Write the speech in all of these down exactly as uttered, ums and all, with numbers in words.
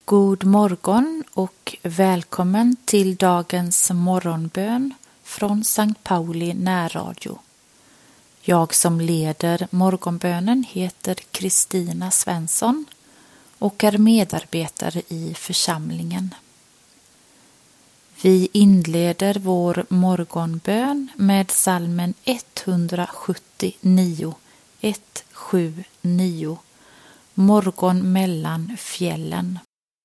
God morgon och välkommen till dagens morgonbön från Sankt Pauli närradio. Jag som leder morgonbönen heter Kristina Svensson och är medarbetare i församlingen. Vi inleder vår morgonbön med psalmen etthundrasjuttionio, etthundrasjuttionio, Morgon mellan fjällen.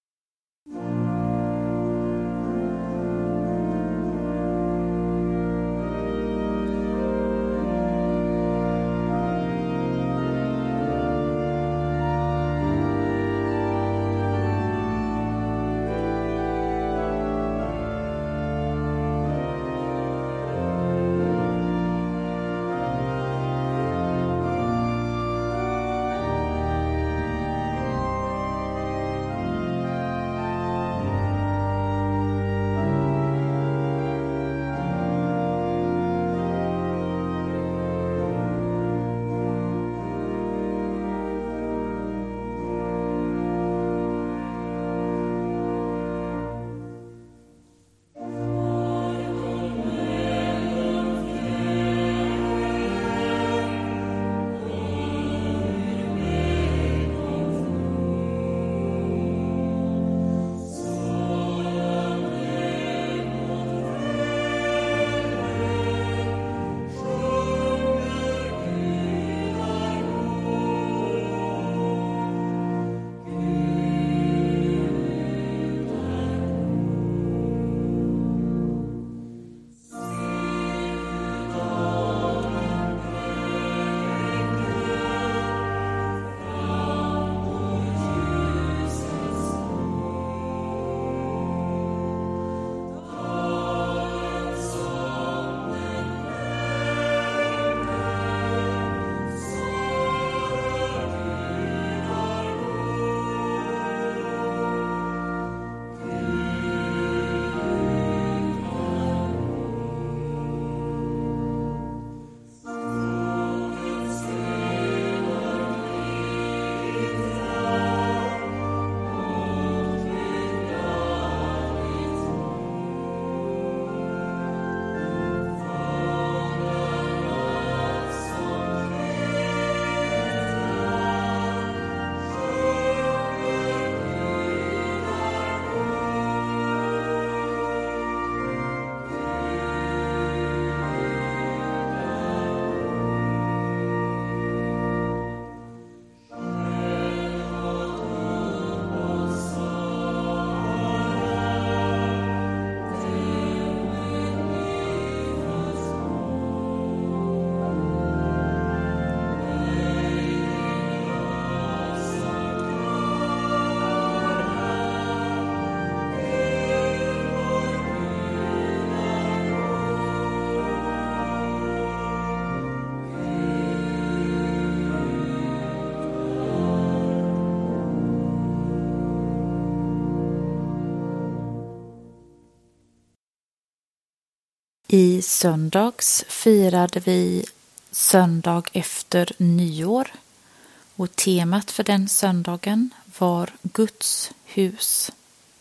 I söndags firade vi söndag efter nyår och temat för den söndagen var Guds hus.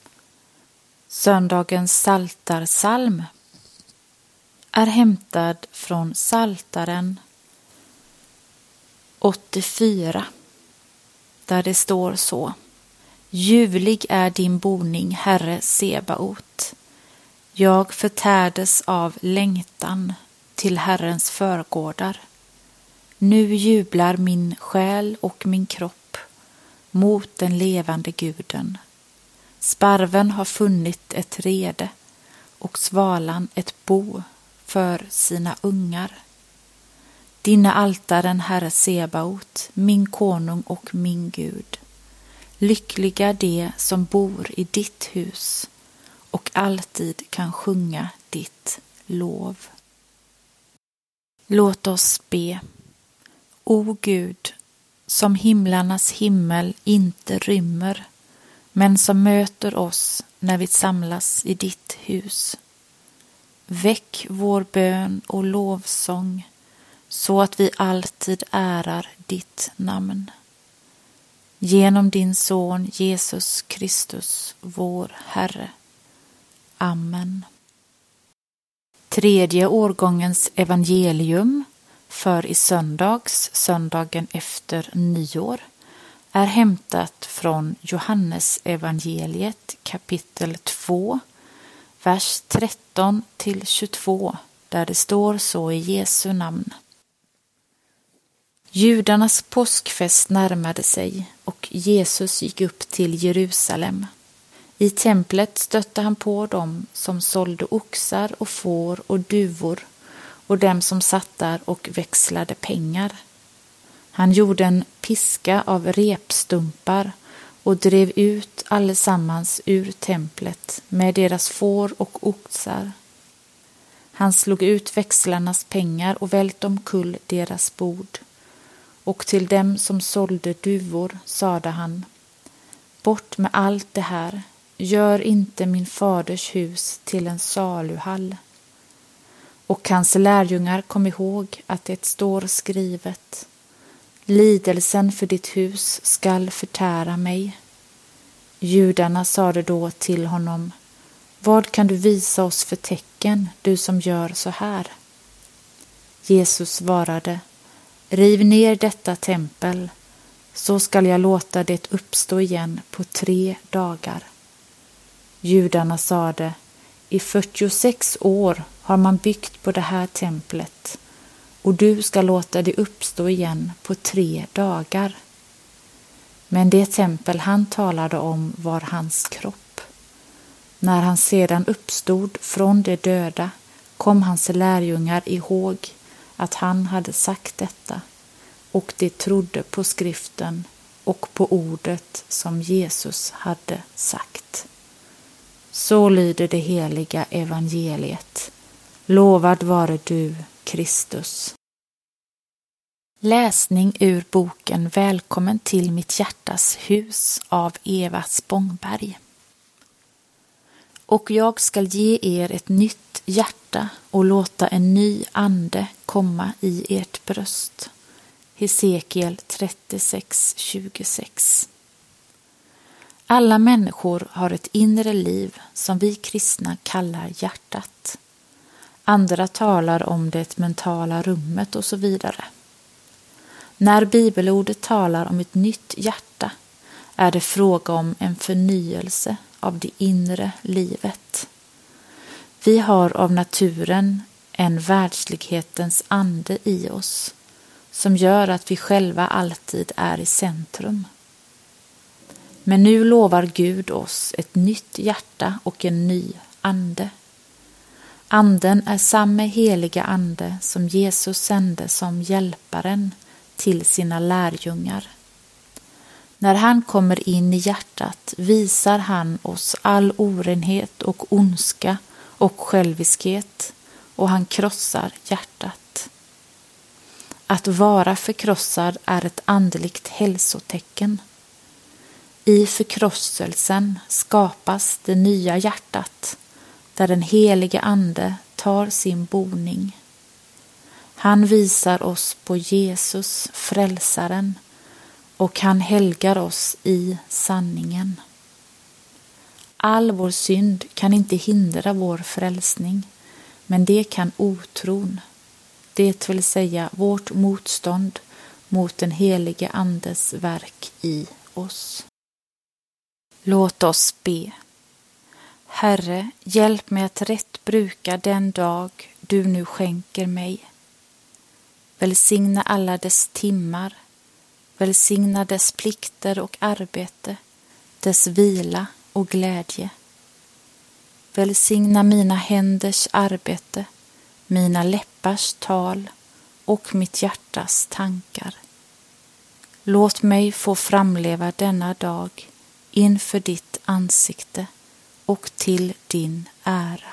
Söndagens psaltarpsalm är hämtad från Psaltaren åttiofyra där det står så: Ljuvlig är din boning, Herre Sebaot. Jag förtärdes av längtan till Herrens förgårdar. Nu jublar min själ och min kropp mot den levande guden. Sparven har funnit ett rede och svalan ett bo för sina ungar. Dina altaren, Herre Sebaot, min konung och min Gud. Lyckliga de som bor i ditt hus och alltid kan sjunga ditt lov. Låt oss be. O Gud, som himlarnas himmel inte rymmer, men som möter oss när vi samlas i ditt hus. Väck vår bön och lovsång så att vi alltid ärar ditt namn. genom din son Jesus Kristus, vår Herre. Amen. Tredje årgångens evangelium för i söndags, söndagen efter nyår, är hämtat från Johannes evangeliet kapitel två, vers tretton till tjugotvå, där det står så i Jesu namn. Judarnas påskfest närmade sig och Jesus gick upp till Jerusalem. I templet stötte han på dem som sålde oxar och får och duvor och dem som satt där och växlade pengar. Han gjorde en piska av repstumpar och drev ut allesammans ur templet med deras får och oxar. Han slog ut växlarnas pengar och välte omkull deras bord. Och till dem som sålde duvor sade han: bort med allt det här, gör inte min faders hus till en saluhall. Och hans lärjungar kom ihåg att det står skrivet: lidelsen för ditt hus skall förtära mig. Judarna sade då till honom: vad kan du visa oss för tecken, du som gör så här? Jesus svarade: riv ner detta tempel, så skall jag låta det uppstå igen på tre dagar. Judarna sade: i fyrtiosex år har man byggt på det här templet, och du ska låta det uppstå igen på tre dagar. Men det tempel han talade om var hans kropp. När han sedan uppstod från de döda kom hans lärjungar ihåg att han hade sagt detta, och de trodde på skriften och på ordet som Jesus hade sagt. Så lyder det heliga evangeliet. Lovad vare du, Kristus. Läsning ur boken Välkommen till mitt hjärtas hus av Eva Spångberg. Och jag skall ge er ett nytt hjärta och låta en ny ande komma i ert bröst. Hesekiel trettiosex tjugosex. Alla människor har ett inre liv som vi kristna kallar hjärtat. Andra talar om det mentala rummet och så vidare. När bibelordet talar om ett nytt hjärta är det fråga om en förnyelse av det inre livet. Vi har av naturen en världslighetens ande i oss som gör att vi själva alltid är i centrum. Men nu lovar Gud oss ett nytt hjärta och en ny ande. Anden är samma heliga ande som Jesus sände som hjälparen till sina lärjungar. När han kommer in i hjärtat visar han oss all orenhet och ondska och själviskhet, och han krossar hjärtat. Att vara förkrossad är ett andligt hälsotecken. I förkrosselsen skapas det nya hjärtat, där den helige ande tar sin boning. Han visar oss på Jesus, frälsaren, och han helgar oss i sanningen. All vår synd kan inte hindra vår frälsning, men det kan otron, det vill säga vårt motstånd mot den helige andes verk i oss. Låt oss be. Herre, hjälp mig att rätt bruka den dag du nu skänker mig. Välsigna alla dess timmar, välsigna dess plikter och arbete, dess vila och glädje. Välsigna mina händers arbete, mina läppars tal och mitt hjärtas tankar. Låt mig få framleva denna dag inför ditt ansikte och till din ära.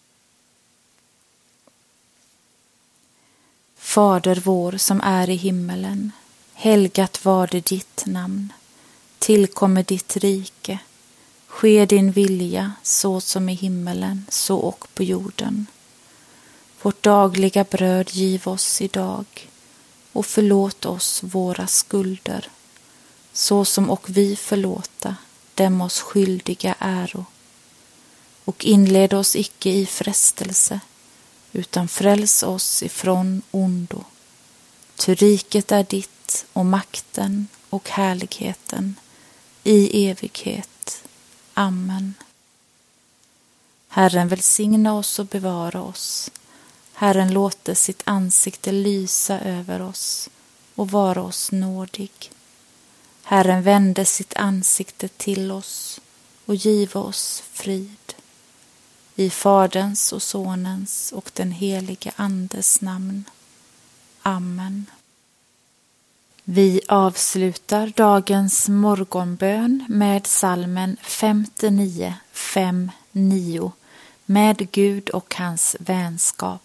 Fader vår som är i himmelen, helgat var det ditt namn. Tillkommer ditt rike. Ske din vilja så som i himmelen, så och på jorden. Vårt dagliga bröd giv oss idag och förlåt oss våra skulder, så som och vi förlåta dem oss skyldiga äro. Och inled oss icke i frestelse, utan fräls oss ifrån ondo. Ty riket är ditt och makten och härligheten i evighet. Amen. Herren välsigna oss och bevara oss. Herren låter sitt ansikte lysa över oss och vara oss nådig. Herren vände sitt ansikte till oss och giva oss frid. I Faderns och Sonens och den helige Andes namn. Amen. Vi avslutar dagens morgonbön med psalmen femtionio fem nio med Gud och hans vänskap.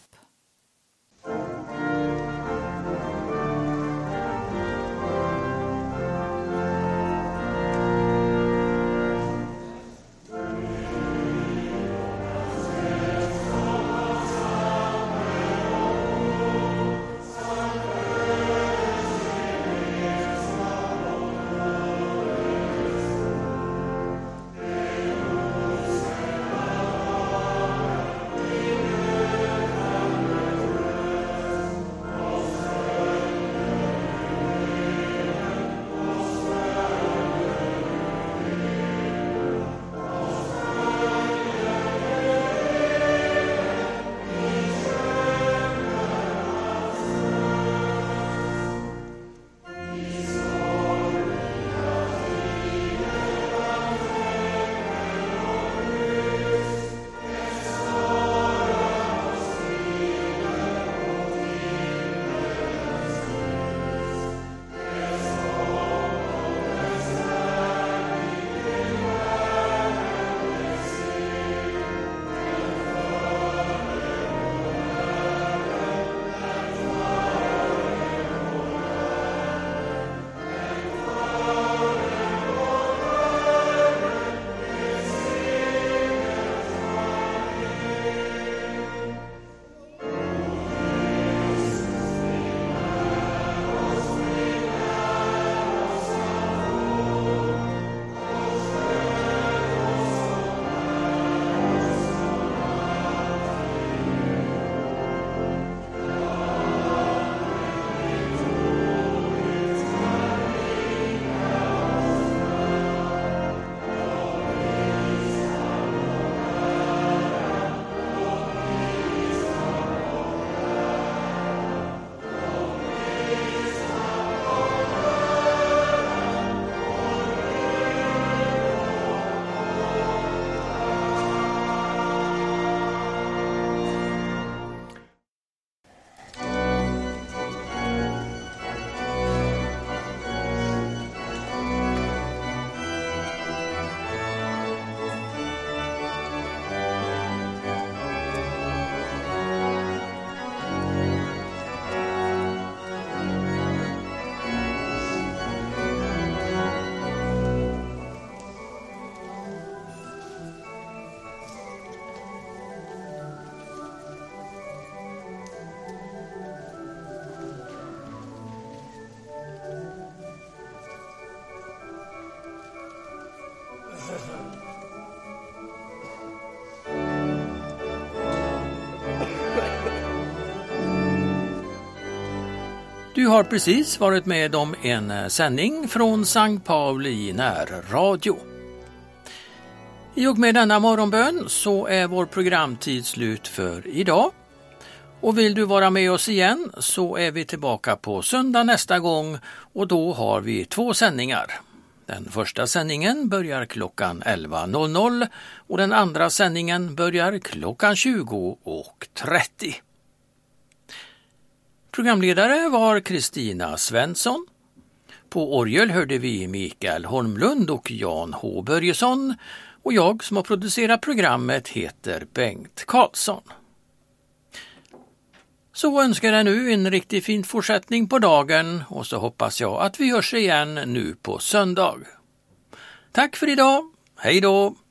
Du har precis varit med om en sändning från Sankt Pauli närradio. I och med denna morgonbön så är vår programtid slut för idag. Och vill du vara med oss igen så är vi tillbaka på söndag nästa gång och då har vi två sändningar. Den första sändningen börjar klockan elva och den andra sändningen börjar klockan tjugo och trettio. Programledare var Kristina Svensson. På orgel hörde vi Mikael Holmlund och Jan H. Börjesson och jag som har producerat programmet heter Bengt Karlsson. Så önskar jag nu en riktigt fin fortsättning på dagen och så hoppas jag att vi hörs igen nu på söndag. Tack för idag, hej då!